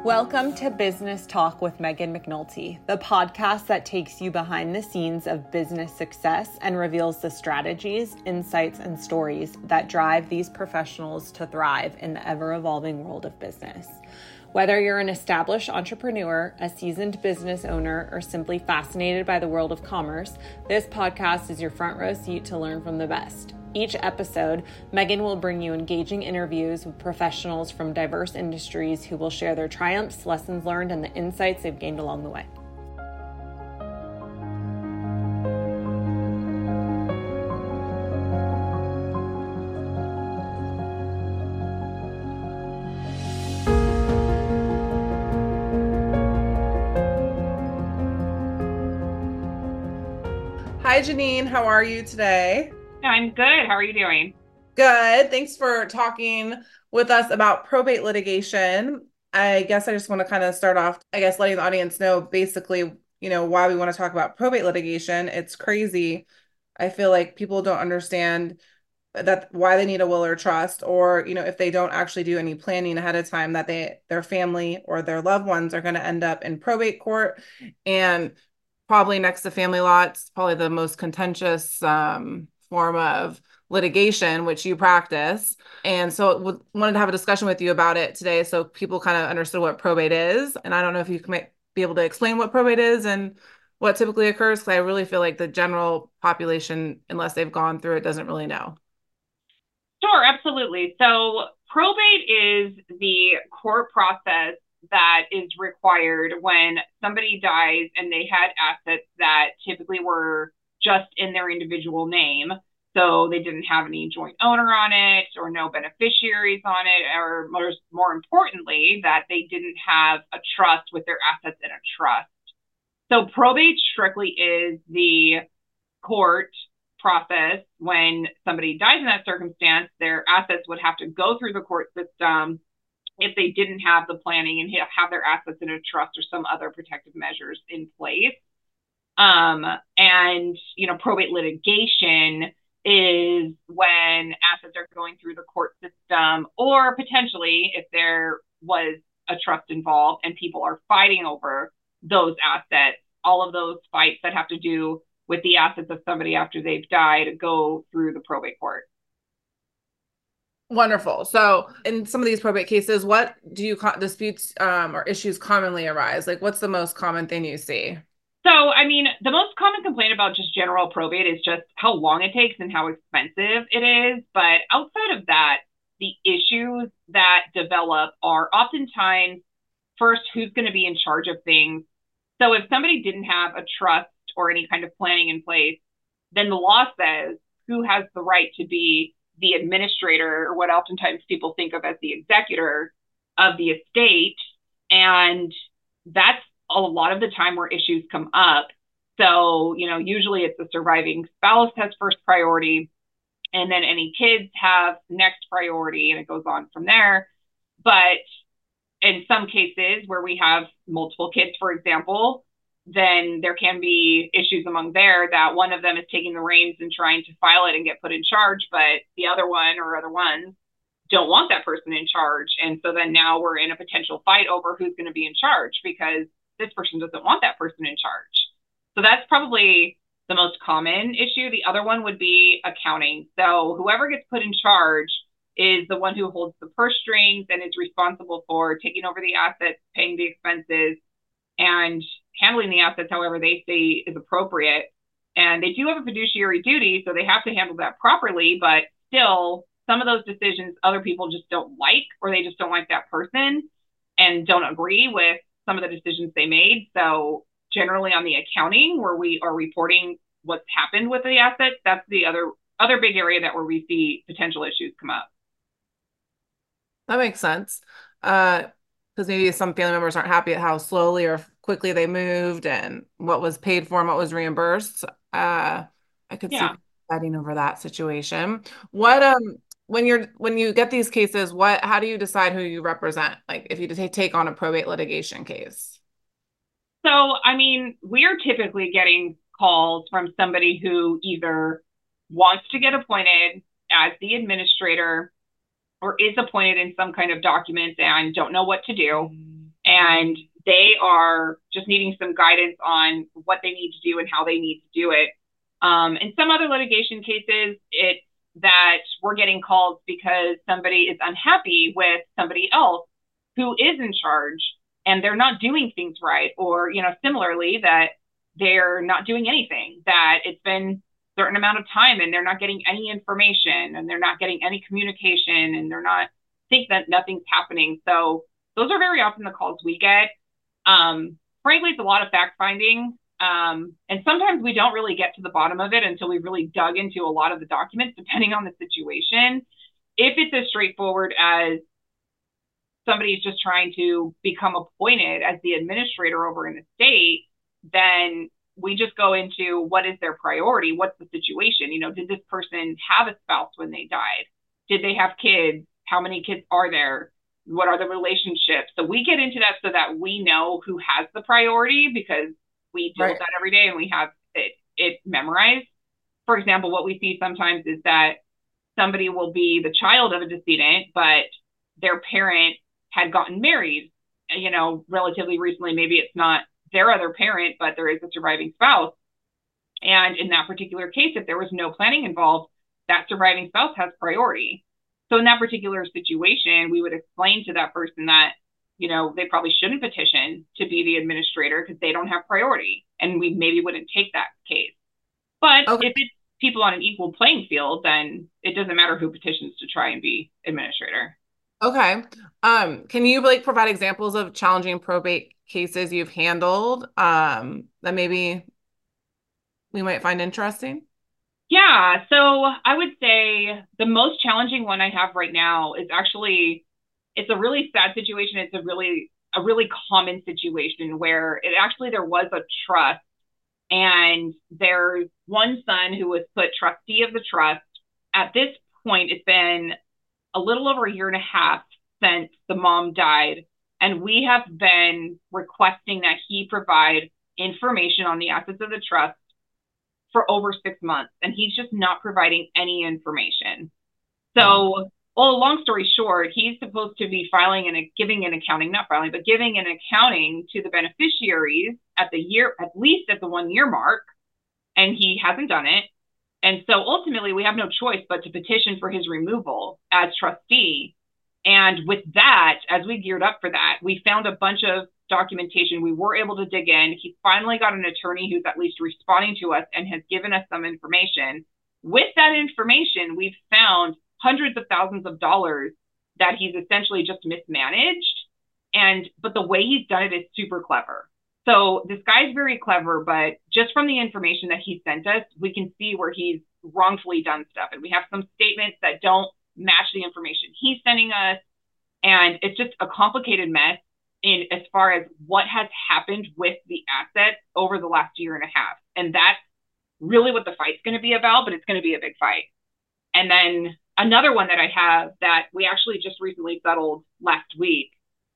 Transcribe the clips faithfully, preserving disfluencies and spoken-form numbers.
Welcome to Business Talk with Megan McNulty, the podcast that takes you behind the scenes of business success and reveals the strategies, insights, and stories that drive these professionals to thrive in the ever-evolving world of business. Whether you're an established entrepreneur, a seasoned business owner, or simply fascinated by the world of commerce, this podcast is your front row seat to learn from the best. Each episode, Megan will bring you engaging interviews with professionals from diverse industries who will share their triumphs, lessons learned, and the insights they've gained along the way. Hi, Janine. How are you today? I'm good. How are you doing? Good. Thanks for talking with us about probate litigation. I guess I just want to kind of start off, I guess, letting the audience know basically, you know, why we want to talk about probate litigation. It's crazy. I feel like people don't understand that why they need a will or trust, or, you know, if they don't actually do any planning ahead of time, that they, their family or their loved ones are going to end up in probate court, and probably next to family law, it's probably the most contentious um, form of litigation, which you practice. And so we wanted to have a discussion with you about it today so people kind of understood what probate is. And I don't know if you can be able to explain what probate is and what typically occurs, because I really feel like the general population, unless they've gone through it, doesn't really know. Sure, absolutely. So probate is the court process that is required when somebody dies and they had assets that typically were just in their individual name. So they didn't have any joint owner on it or no beneficiaries on it, or more, more importantly, that they didn't have a trust with their assets in a trust. So probate strictly is the court process when somebody dies in that circumstance. Their assets would have to go through the court system if they didn't have the planning and have their assets in a trust or some other protective measures in place. Um, and, you know, probate litigation is when assets are going through the court system, or potentially if there was a trust involved and people are fighting over those assets, all of those fights that have to do with the assets of somebody after they've died go through the probate court. Wonderful. So in some of these probate cases, what do you disputes um, or issues commonly arise? Like, what's the most common thing you see? So, I mean, the most common complaint about just general probate is just how long it takes and how expensive it is. But outside of that, the issues that develop are oftentimes, first, who's going to be in charge of things. So if somebody didn't have a trust or any kind of planning in place, then the law says who has the right to be the administrator, or what oftentimes people think of as the executor of the estate. And that's a lot of the time where issues come up. So, you know, usually it's the surviving spouse has first priority, and then any kids have next priority, and it goes on from there. But in some cases where we have multiple kids, for example, then there can be issues among there that one of them is taking the reins and trying to file it and get put in charge, but the other one or other ones don't want that person in charge. And so then now we're in a potential fight over who's going to be in charge because this person doesn't want that person in charge. So that's probably the most common issue. The other one would be accounting. So whoever gets put in charge is the one who holds the purse strings and is responsible for taking over the assets, paying the expenses, and handling the assets however they say is appropriate. And they do have a fiduciary duty, so they have to handle that properly, but still, some of those decisions other people just don't like, or they just don't like that person and don't agree with some of the decisions they made. So generally on the accounting, where we are reporting what's happened with the assets, that's the other other big area that where we see potential issues come up. That makes sense. Uh, because maybe some family members aren't happy at how slowly or quickly they moved and what was paid for and what was reimbursed. Uh, I could yeah. see fighting over that situation. What um when you're when you get these cases, what how do you decide who you represent? Like if you take on a probate litigation case? So, I mean, we're typically getting calls from somebody who either wants to get appointed as the administrator or is appointed in some kind of document and don't know what to do. and they are just needing some guidance on what they need to do and how they need to do it. Um, in some other litigation cases, it's that we're getting calls because somebody is unhappy with somebody else who is in charge and they're not doing things right, or, you know, similarly, that they're not doing anything, that it's been a certain amount of time and they're not getting any information and they're not getting any communication and they're not think that nothing's happening. So those are very often the calls we get. Um, frankly, it's a lot of fact finding. Um, and sometimes we don't really get to the bottom of it until we've really dug into a lot of the documents, depending on the situation. If it's as straightforward as somebody's just trying to become appointed as the administrator over an estate, then we just go into what is their priority? What's the situation? You know, did this person have a spouse when they died? Did they have kids? How many kids are there? What are the relationships? So we get into that so that we know who has the priority, because we deal right. with that every day and we have it, it memorized. For example, what we see sometimes is that somebody will be the child of a decedent, but their parent had gotten married, you know, relatively recently. Maybe it's not their other parent, but there is a surviving spouse. And in that particular case, if there was no planning involved, that surviving spouse has priority. So in that particular situation, we would explain to that person that, you know, they probably shouldn't petition to be the administrator because they don't have priority. And we maybe wouldn't take that case. But okay. if it's people on an equal playing field, then it doesn't matter who petitions to try and be administrator. Okay. Um, can you like provide examples of challenging probate cases you've handled um, that maybe we might find interesting? Yeah. So I would say the most challenging one I have right now is actually, it's a really sad situation. It's a really, a really common situation where it actually, there was a trust and there's one son who was put trustee of the trust. At this point, it's been a little over a year and a half since the mom died. And we have been requesting that he provide information on the assets of the trust for over six months. And he's just not providing any information. So, well, long story short, he's supposed to be filing and giving an accounting, not filing, but giving an accounting to the beneficiaries at the year, at least at the one year mark. And he hasn't done it. And so ultimately we have no choice but to petition for his removal as trustee. And with that, as we geared up for that, we found a bunch of documentation. We were able to dig in. He finally got an attorney who's at least responding to us and has given us some information. With that information, we've found hundreds of thousands of dollars that he's essentially just mismanaged. And, but the way he's done it is super clever. So this guy's very clever, but just from the information that he sent us, we can see where he's wrongfully done stuff. And we have some statements that don't match the information he's sending us. And it's just a complicated mess in as far as what has happened with the assets over the last year and a half. And that's really what the fight's going to be about, but it's going to be a big fight. And then another one that I have that we actually just recently settled last week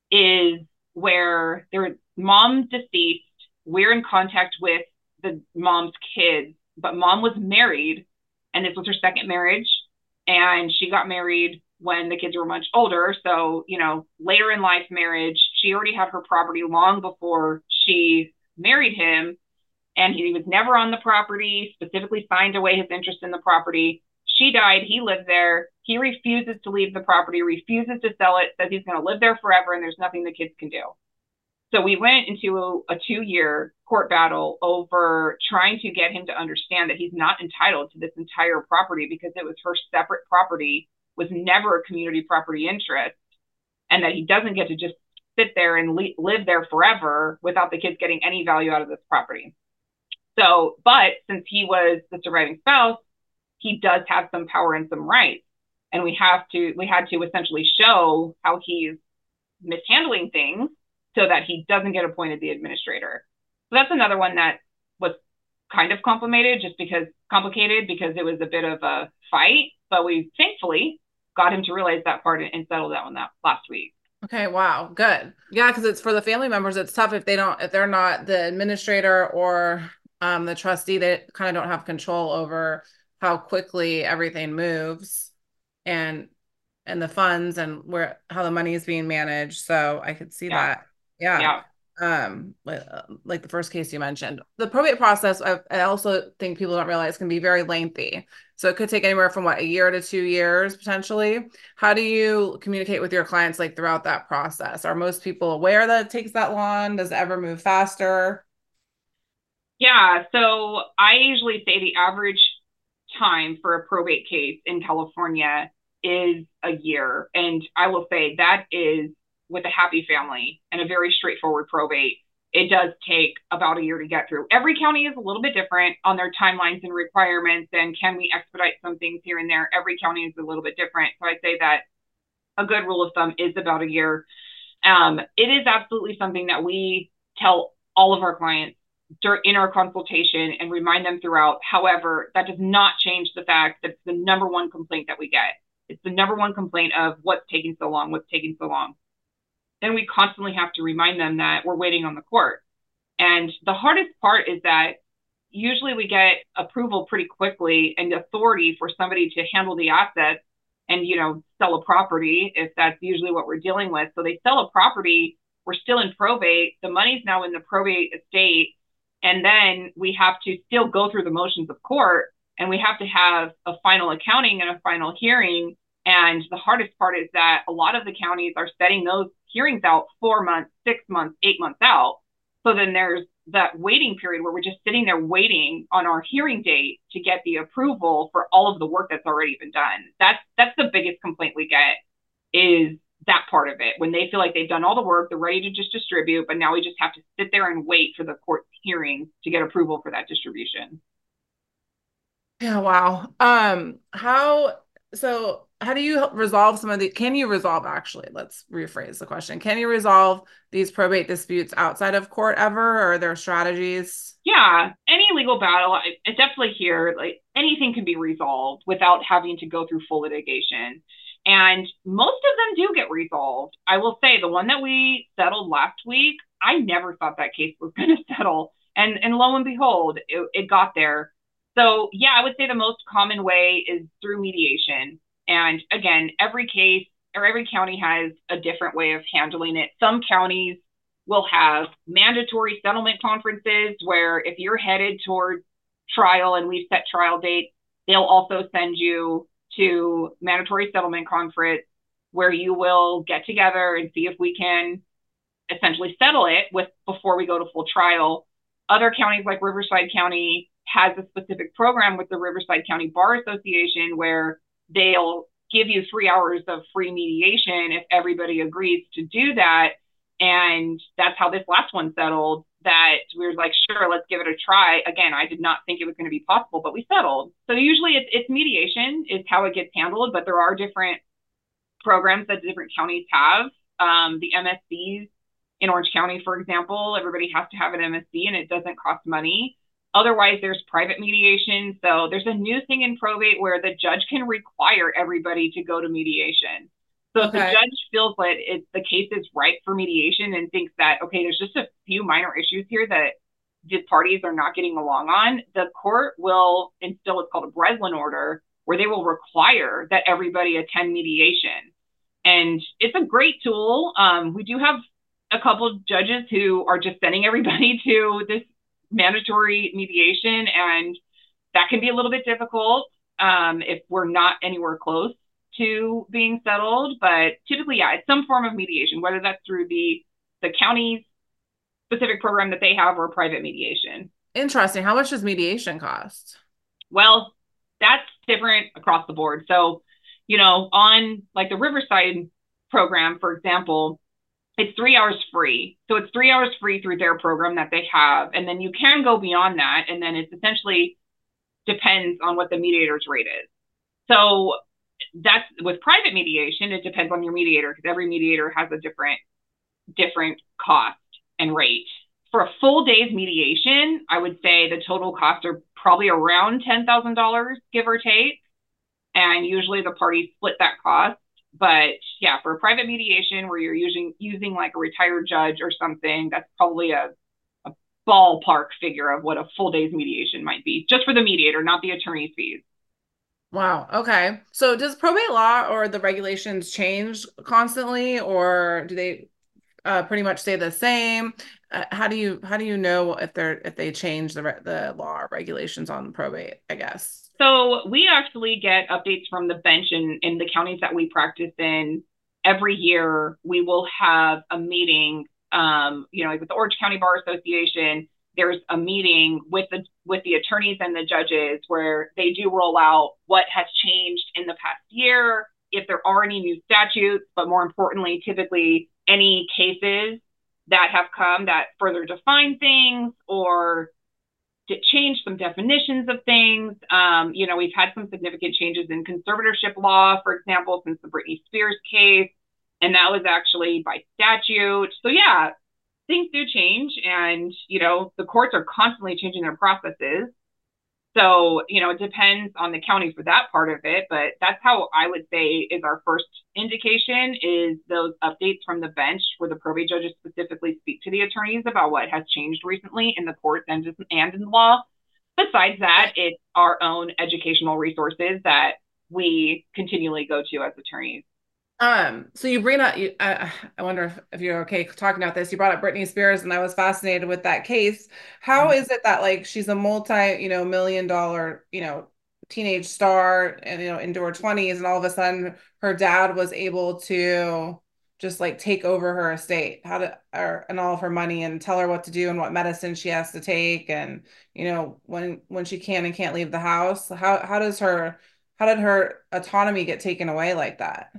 is where their mom's deceased. We're in contact with the mom's kids, but mom was married and this was her second marriage. And she got married when the kids were much older. So, you know, later in life marriage, she already had her property long before she married him. And he was never on the property, specifically signed away his interest in the property. She died. He lived there. He refuses to leave the property, refuses to sell it, says he's going to live there forever and there's nothing the kids can do. So we went into a, a two-year court battle over trying to get him to understand that he's not entitled to this entire property because it was her separate property, was never a community property interest, and that he doesn't get to just sit there and le- live there forever without the kids getting any value out of this property. So, but since he was the surviving spouse, he does have some power and some rights. And we have to, we had to essentially show how he's mishandling things so that he doesn't get appointed the administrator. So that's another one that was kind of complicated just because complicated because it was a bit of a fight, but we thankfully got him to realize that part and settle that one that last week. Okay. Wow. Good. Yeah. Cause it's for the family members. It's tough if they don't, if they're not the administrator or um, the trustee, they kind of don't have control over how quickly everything moves and, and the funds and where, how the money is being managed. So I could see yeah. that. Yeah. Yeah. Um, like, uh, like the first case you mentioned, the probate process, I, I also think people don't realize can be very lengthy. So it could take anywhere from what, a year to two years potentially. How do you communicate with your clients like throughout that process? Are most people aware that it takes that long? Does it ever move faster? Yeah. So I usually say the average time for a probate case in California is a year. And I will say that is with a happy family and a very straightforward probate. It does take about a year to get through. Every county is a little bit different on their timelines and requirements. And can we expedite some things here and there? Every county is a little bit different. So I'd say that a good rule of thumb is about a year. Um, it is absolutely something that we tell all of our clients in our consultation and remind them throughout. However, that does not change the fact that it's the number one complaint that we get. It's the number one complaint of what's taking so long, what's taking so long. Then we constantly have to remind them that we're waiting on the court. And the hardest part is that usually we get approval pretty quickly and authority for somebody to handle the assets and, you know, sell a property, if that's usually what we're dealing with. So they sell a property, we're still in probate, the money's now in the probate estate, and then we have to still go through the motions of court, and we have to have a final accounting and a final hearing. And the hardest part is that a lot of the counties are setting those hearings out four months, six months, eight months out. So then there's that waiting period where we're just sitting there waiting on our hearing date to get the approval for all of the work that's already been done. That's that's the biggest complaint we get, is that part of it. When they feel like they've done all the work, they're ready to just distribute, but now we just have to sit there and wait for the court hearing to get approval for that distribution. Yeah, wow. Um, how, so how do you resolve some of the, can you resolve actually, let's rephrase the question. Can you resolve these probate disputes outside of court ever, or are there strategies? Yeah, any legal battle, I, I definitely hear like anything can be resolved without having to go through full litigation. And most of them do get resolved. I will say the one that we settled last week, I never thought that case was going to settle. And, and lo and behold, it, it got there. So yeah, I would say the most common way is through mediation. And again, every case or every county has a different way of handling it. Some counties will have mandatory settlement conferences where if you're headed toward trial and we've set trial dates, they'll also send you to mandatory settlement conference where you will get together and see if we can essentially settle it with before we go to full trial. Other counties like Riverside County has a specific program with the Riverside County Bar Association where they'll give you three hours of free mediation if everybody agrees to do that. And that's how this last one settled, that we were like, sure, let's give it a try. Again, I did not think it was going to be possible, but we settled. So usually it's, it's mediation is how it gets handled, but there are different programs that different counties have. Um, the M S Cs in Orange County, for example, everybody has to have an M S C and it doesn't cost money. Otherwise, there's private mediation. So there's a new thing in probate where the judge can require everybody to go to mediation. So if the judge feels that it, the case is ripe for mediation and thinks that, okay, there's just a few minor issues here that the parties are not getting along on, the court will instill what's called a Breslin order, where they will require that everybody attend mediation. And it's a great tool. Um, we do have a couple of judges who are just sending everybody to this mandatory mediation, and that can be a little bit difficult um, if we're not anywhere close to being settled. But typically, yeah, it's some form of mediation, whether that's through the the county's specific program that they have or private mediation. Interesting. How much does mediation cost? Well, that's different across the board. So, you know, on like the Riverside program, for example, it's three hours free. So it's three hours free through their program that they have. And then you can go beyond that. And then it's essentially depends on what the mediator's rate is. So that's with private mediation, it depends on your mediator because every mediator has a different, different cost and rate. For a full day's mediation, I would say the total costs are probably around ten thousand dollars, give or take. And usually the parties split that cost. But yeah, for a private mediation where you're using using like a retired judge or something, that's probably a, a ballpark figure of what a full day's mediation might be, just for the mediator, not the attorney's fees. Wow. Okay. So does probate law or the regulations change constantly, or do they, uh, pretty much stay the same? Uh, how do you how do you know if they're if they change the the law or regulations on probate, I guess? So we actually get updates from the bench in, in the counties that we practice in. Every year we will have a meeting, um, you know, like with the Orange County Bar Association. There's a meeting with the with the attorneys and the judges where they do roll out what has changed in the past year, if there are any new statutes, but more importantly, typically any cases that have come that further define things or to change some definitions of things. Um, you know, we've had some significant changes in conservatorship law, for example, since the Britney Spears case, and that was actually by statute. So yeah, things do change, and you know, the courts are constantly changing their processes. So, you know, it depends on the county for that part of it, but that's how I would say is our first indication is those updates from the bench where the probate judges specifically speak to the attorneys about what has changed recently in the courts and, and in the law. Besides that, it's our own educational resources that we continually go to as attorneys. Um, so you bring up, you, I, I wonder if, if you're okay talking about this. You brought up Britney Spears, and I was fascinated with that case. How mm-hmm. is it that like she's a multi, you know, million dollar, you know, teenage star, and you know, into her twenties, and all of a sudden her dad was able to just like take over her estate, how to, or, and all of her money, and tell her what to do and what medicine she has to take, and you know, when when she can and can't leave the house. How how does her, how did her autonomy get taken away like that?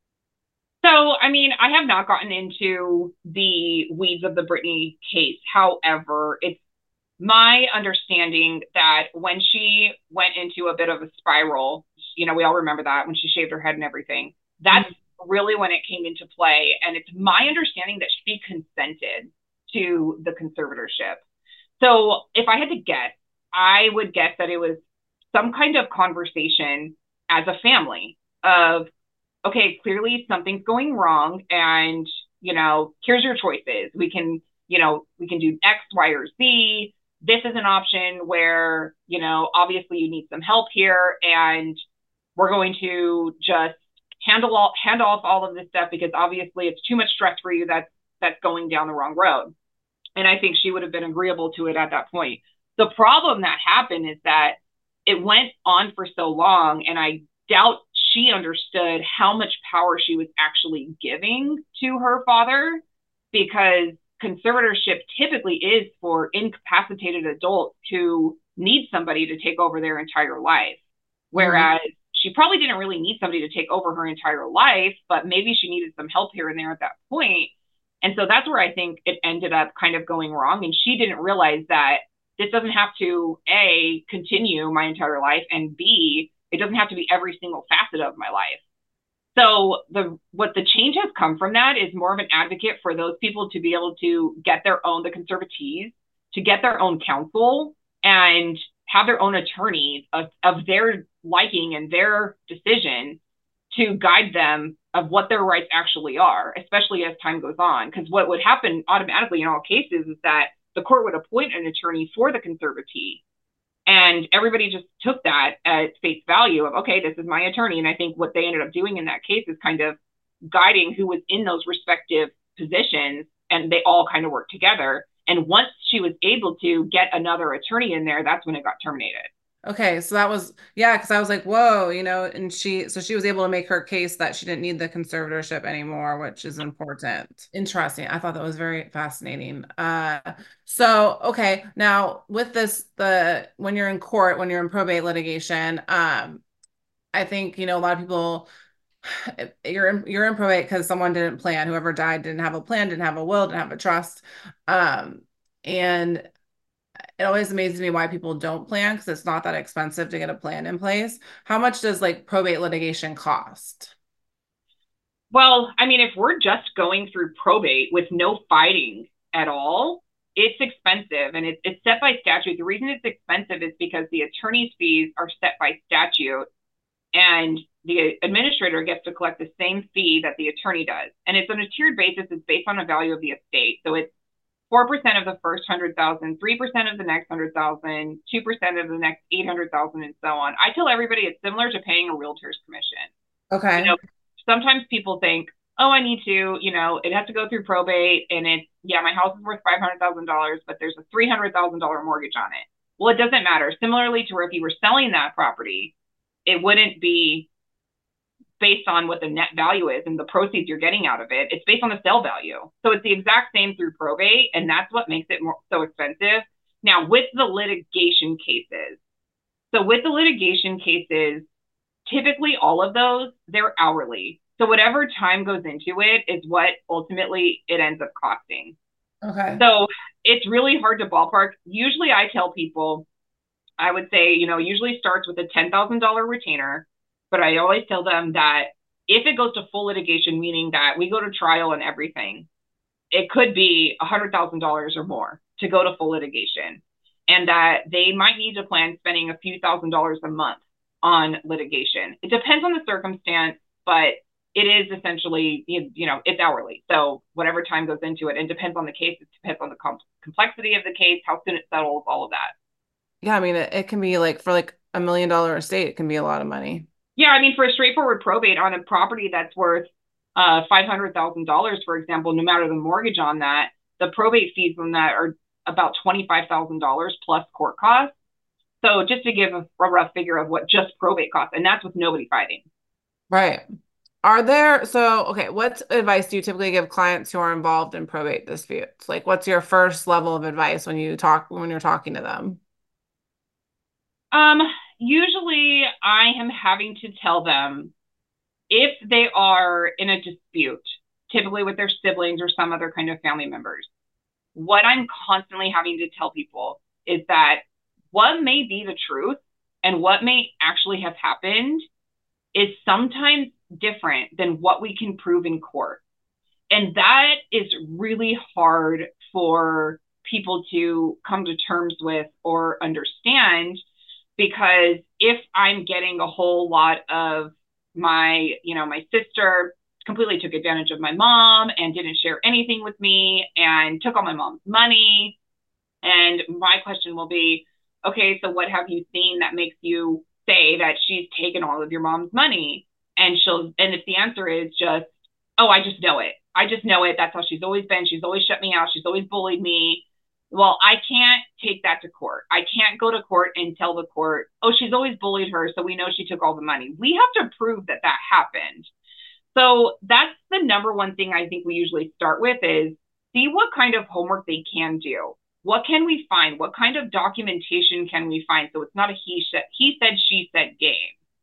So, I mean, I have not gotten into the weeds of the Britney case. However, it's my understanding that when she went into a bit of a spiral, you know, we all remember that when she shaved her head and everything, that's mm-hmm. really when it came into play. And it's my understanding that she consented to the conservatorship. So if I had to guess, I would guess that it was some kind of conversation as a family of, okay, clearly something's going wrong, and, you know, here's your choices. We can, you know, we can do X, Y, or Z. This is an option where, you know, obviously you need some help here, and we're going to just handle all, hand off all of this stuff because obviously it's too much stress for you that's, that's going down the wrong road. And I think she would have been agreeable to it at that point. The problem that happened is that it went on for so long, and I doubt she understood how much power she was actually giving to her father, because conservatorship typically is for incapacitated adults who need somebody to take over their entire life. Whereas mm-hmm. she probably didn't really need somebody to take over her entire life, but maybe she needed some help here and there at that point. And so that's where I think it ended up kind of going wrong. And she didn't realize that this doesn't have to, A, continue my entire life, and B, it doesn't have to be every single facet of my life. So the what the change has come from that is more of an advocate for those people to be able to get their own, the conservatees, to get their own counsel and have their own attorneys of, of their liking and their decision to guide them of what their rights actually are, especially as time goes on. Because what would happen automatically in all cases is that the court would appoint an attorney for the conservatee. And everybody just took that at face value of, okay, this is my attorney. And I think what they ended up doing in that case is kind of guiding who was in those respective positions, and they all kind of worked together. And once she was able to get another attorney in there, that's when it got terminated. Okay, so that was, yeah, because I was like, whoa, you know, and she, so she was able to make her case that she didn't need the conservatorship anymore, which is important. Interesting. I thought that was very fascinating. Uh, so, okay, now with this, the, when you're in court, when you're in probate litigation, um, I think, you know, a lot of people, you're in, you're in probate because someone didn't plan, whoever died didn't have a plan, didn't have a will, didn't have a trust. Um, and it always amazes me why people don't plan, because it's not that expensive to get a plan in place. How much does like probate litigation cost? Well, I mean, if we're just going through probate with no fighting at all, it's expensive, and it, it's set by statute. The reason it's expensive is because the attorney's fees are set by statute, and the administrator gets to collect the same fee that the attorney does. And it's on a tiered basis. It's based on the value of the estate. So it's four percent of the first one hundred thousand, three percent of the next one hundred thousand, two percent of the next eight hundred thousand, and so on. I tell everybody it's similar to paying a realtor's commission. Okay. You know, sometimes people think, oh, I need to, you know, it has to go through probate and it's, yeah, my house is worth five hundred thousand dollars but there's a three hundred thousand dollars mortgage on it. Well, it doesn't matter. Similarly to where if you were selling that property, it wouldn't be based on what the net value is and the proceeds you're getting out of it. It's based on the sale value. So it's the exact same through probate, and that's what makes it more so expensive. Now, with the litigation cases, so with the litigation cases, typically all of those, they're hourly. So whatever time goes into it is what ultimately it ends up costing. Okay. So it's really hard to ballpark. Usually I tell people, I would say, you know, usually starts with a ten thousand dollars retainer, but I always tell them that if it goes to full litigation, meaning that we go to trial and everything, it could be one hundred thousand dollars or more to go to full litigation, and that they might need to plan spending a few thousand dollars a month on litigation. It depends on the circumstance, but it is essentially, you know, it's hourly. So whatever time goes into it, and depends on the case, it depends on the com- complexity of the case, how soon it settles, all of that. Yeah, I mean, it, it can be like for like a million dollar estate, it can be a lot of money. Yeah, I mean, for a straightforward probate on a property that's worth uh, five hundred thousand dollars, for example, no matter the mortgage on that, the probate fees on that are about twenty-five thousand dollars plus court costs. So just to give a, a rough figure of what just probate costs, and that's with nobody fighting. Right. Are there, so, okay, what advice do you typically give clients who are involved in probate disputes? Like, what's your first level of advice when you talk, when you're talking to them? Um, usually I am having to tell them if they are in a dispute, typically with their siblings or some other kind of family members, what I'm constantly having to tell people is that what may be the truth and what may actually have happened is sometimes different than what we can prove in court. And that is really hard for people to come to terms with or understand, because if I'm getting a whole lot of my, you know, my sister completely took advantage of my mom and didn't share anything with me and took all my mom's money. And my question will be, okay, so what have you seen that makes you say that she's taken all of your mom's money? And she'll, and if the answer is just, oh, I just know it. I just know it. That's how she's always been. She's always shut me out. She's always bullied me. Well, I can't take that to court. I can't go to court and tell the court, oh, she's always bullied her, so we know she took all the money. We have to prove that that happened. So that's the number one thing I think we usually start with is see what kind of homework they can do. What can we find? What kind of documentation can we find? So it's not a he said, he said, she said game.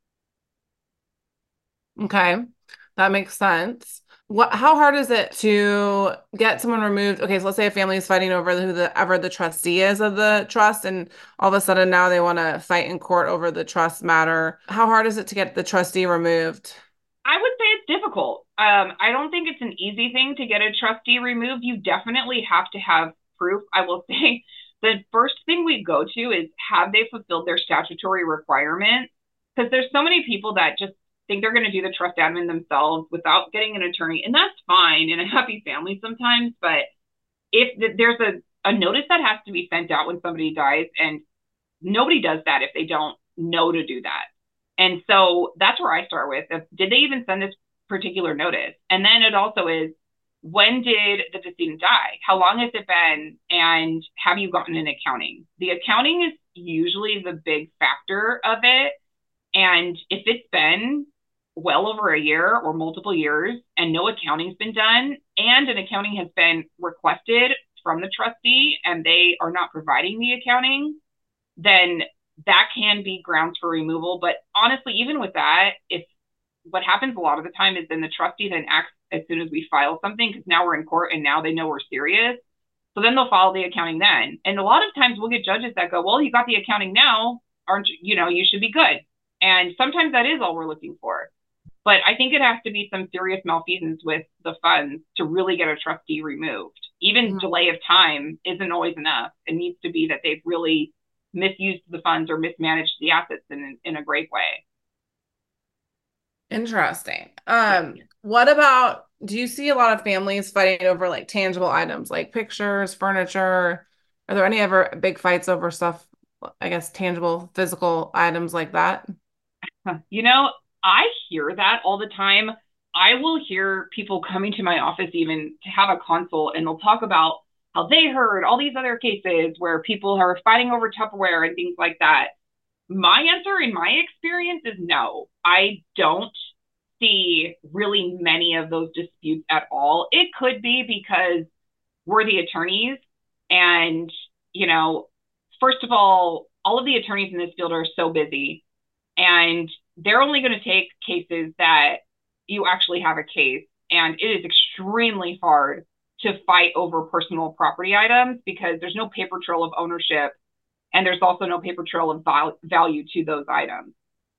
Okay, that makes sense. What, how hard is it to get someone removed? Okay, so let's say a family is fighting over who the ever the trustee is of the trust, and all of a sudden now they want to fight in court over the trust matter. How hard is it to get the trustee removed? I would say it's difficult. Um, I don't think it's an easy thing to get a trustee removed. You definitely have to have proof. I will say the first thing we go to is have they fulfilled their statutory requirements? Because there's so many people that just think they're going to do the trust admin themselves without getting an attorney. And that's fine in a happy family sometimes. But if th- there's a, a notice that has to be sent out when somebody dies, and nobody does that if they don't know to do that. And so that's where I start with, if, did they even send this particular notice? And then it also is, when did the decedent die? How long has it been? And have you gotten an accounting? The accounting is usually the big factor of it. And if it's been well over a year or multiple years and no accounting's been done, and an accounting has been requested from the trustee and they are not providing the accounting, then that can be grounds for removal. But honestly, even with that, if what happens a lot of the time is then the trustee then acts as soon as we file something, because now we're in court and now they know we're serious. So then they'll file the accounting then. And a lot of times we'll get judges that go, well, you got the accounting now, aren't you? You know, you should be good. And sometimes that is all we're looking for. But I think it has to be some serious malfeasance with the funds to really get a trustee removed. Even mm-hmm. delay of time isn't always enough. It needs to be that they've really misused the funds or mismanaged the assets in, in a great way. Interesting. Um, what about, do you see a lot of families fighting over like tangible items like pictures, furniture? Are there any ever big fights over stuff, I guess, tangible, physical items like that? You know, I hear that all the time. I will hear people coming to my office even to have a consult, and they'll talk about how they heard all these other cases where people are fighting over Tupperware and things like that. My answer in my experience is no. I don't see really many of those disputes at all. It could be because we're the attorneys, and, you know, first of all, all of the attorneys in this field are so busy, and they're only going to take cases that you actually have a case. And it is extremely hard to fight over personal property items because there's no paper trail of ownership, and there's also no paper trail of val- value to those items.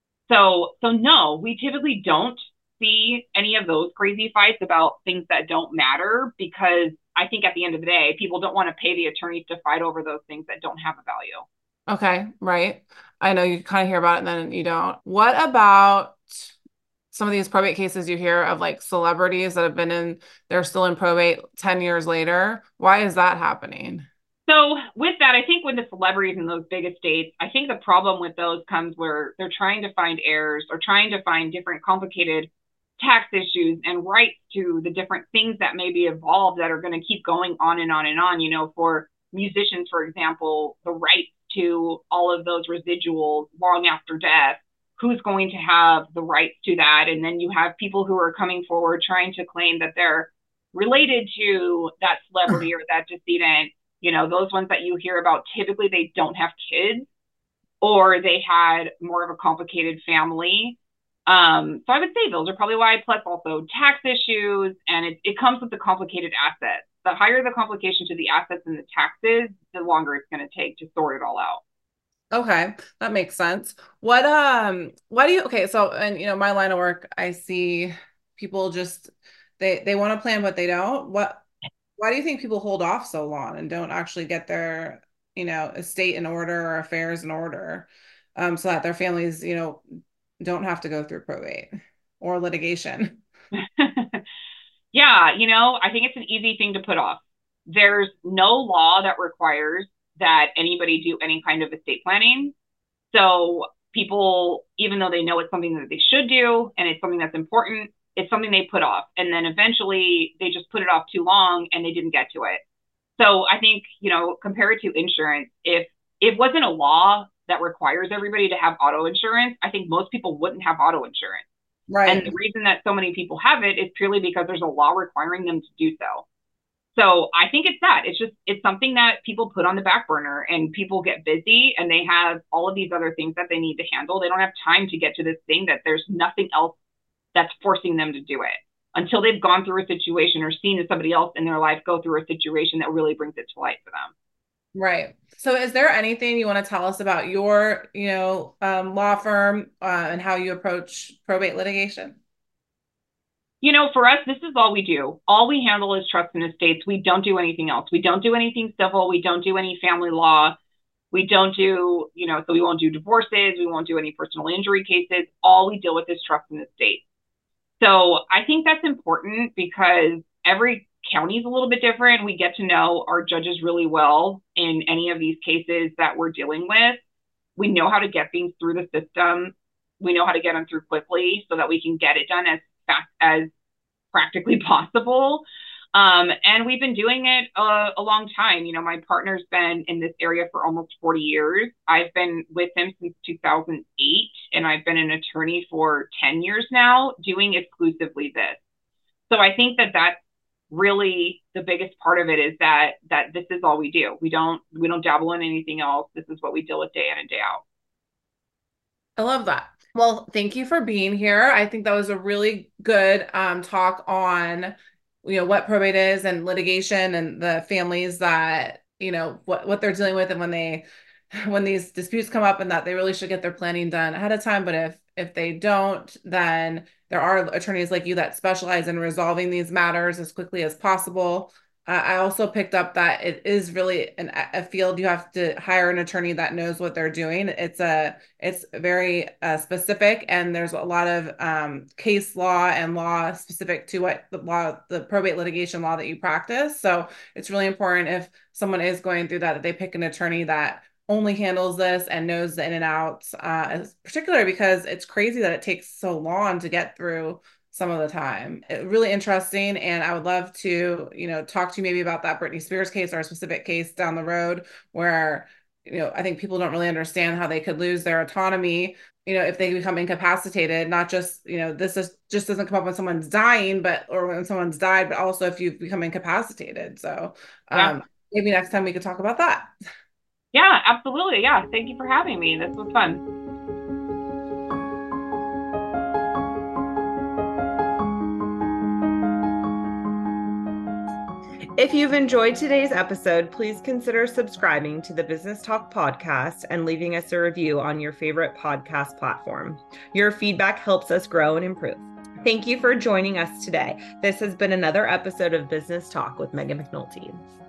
So, so no, we typically don't see any of those crazy fights about things that don't matter, because I think at the end of the day, people don't want to pay the attorneys to fight over those things that don't have a value. Okay, right. I know you kind of hear about it and then you don't. What about some of these probate cases you hear of, like, celebrities that have been in, they're still in probate ten years later? Why is that happening? So with that, I think with the celebrities in those big estates, I think the problem with those comes where they're trying to find heirs or trying to find different complicated tax issues and rights to the different things that may be evolved that are going to keep going on and on and on. You know, for musicians, for example, the rights to all of those residuals long after death, who's going to have the rights to that? And then you have people who are coming forward trying to claim that they're related to that celebrity or that decedent. You know, those ones that you hear about, typically they don't have kids, or they had more of a complicated family. Um, so I would say those are probably why, plus also tax issues, and it, it comes with the complicated assets. The higher the complication to the assets and the taxes, the longer it's going to take to sort it all out. Okay, that makes sense. What, um, why do you, okay, so, and, you know, my line of work, I see people just, they, they want to plan, but they don't. What, why do you think people hold off so long and don't actually get their, you know, estate in order or affairs in order, um, so that their families, you know, don't have to go through probate or litigation? Yeah, you know, I think it's an easy thing to put off. There's no law that requires that anybody do any kind of estate planning. So people, even though they know it's something that they should do and it's something that's important, it's something they put off. And then eventually they just put it off too long and they didn't get to it. So I think, you know, compared to insurance, if it wasn't a law that requires everybody to have auto insurance, I think most people wouldn't have auto insurance. Right. And the reason that so many people have it is purely because there's a law requiring them to do so. So I think it's that. It's just, it's something that people put on the back burner, and people get busy and they have all of these other things that they need to handle. They don't have time to get to this thing that there's nothing else that's forcing them to do it until they've gone through a situation or seen somebody else in their life go through a situation that really brings it to light for them. Right. So is there anything you want to tell us about your, you know, um, law firm, uh, and how you approach probate litigation? You know, for us, this is all we do. All we handle is trust and estates. We don't do anything else. We don't do anything civil. We don't do any family law. We don't do, you know, so we won't do divorces. We won't do any personal injury cases. All we deal with is trust and estates. So I think that's important because every county is a little bit different. We get to know our judges really well in any of these cases that we're dealing with. We know how to get things through the system. We know how to get them through quickly so that we can get it done as fast as practically possible. Um, and we've been doing it a, a long time. You know, my partner's been in this area for almost forty years. I've been with him since two thousand eight, and I've been an attorney for ten years now, doing exclusively this. So I think that that's really the biggest part of it, is that that this is all we do. We don't we don't dabble in anything else. This is what we deal with day in and day out. I love that. Well, thank you for being here. I think that was a really good um, talk on, you know, what probate is and litigation and the families that, you know, what, what they're dealing with, and when they, when these disputes come up, and that they really should get their planning done ahead of time. But if, if they don't, then there are attorneys like you that specialize in resolving these matters as quickly as possible. Uh, I also picked up that it is really an, a field you have to hire an attorney that knows what they're doing. It's a it's very uh, specific, and there's a lot of um, case law and law specific to what the law, the probate litigation law that you practice. So it's really important, if someone is going through that, that they pick an attorney that only handles this and knows the in and outs, uh, particularly because it's crazy that it takes so long to get through some of the time. It, really interesting. And I would love to, you know, talk to you maybe about that Britney Spears case or a specific case down the road where, you know, I think people don't really understand how they could lose their autonomy, you know, if they become incapacitated. Not just, you know, this is just doesn't come up when someone's dying, but, or when someone's died, but also if you've become incapacitated. So um, Yeah. maybe next time we could talk about that. Yeah, absolutely. Yeah. Thank you for having me. This was fun. If you've enjoyed today's episode, please consider subscribing to the Business Talk podcast and leaving us a review on your favorite podcast platform. Your feedback helps us grow and improve. Thank you for joining us today. This has been another episode of Business Talk with Megan McNulty.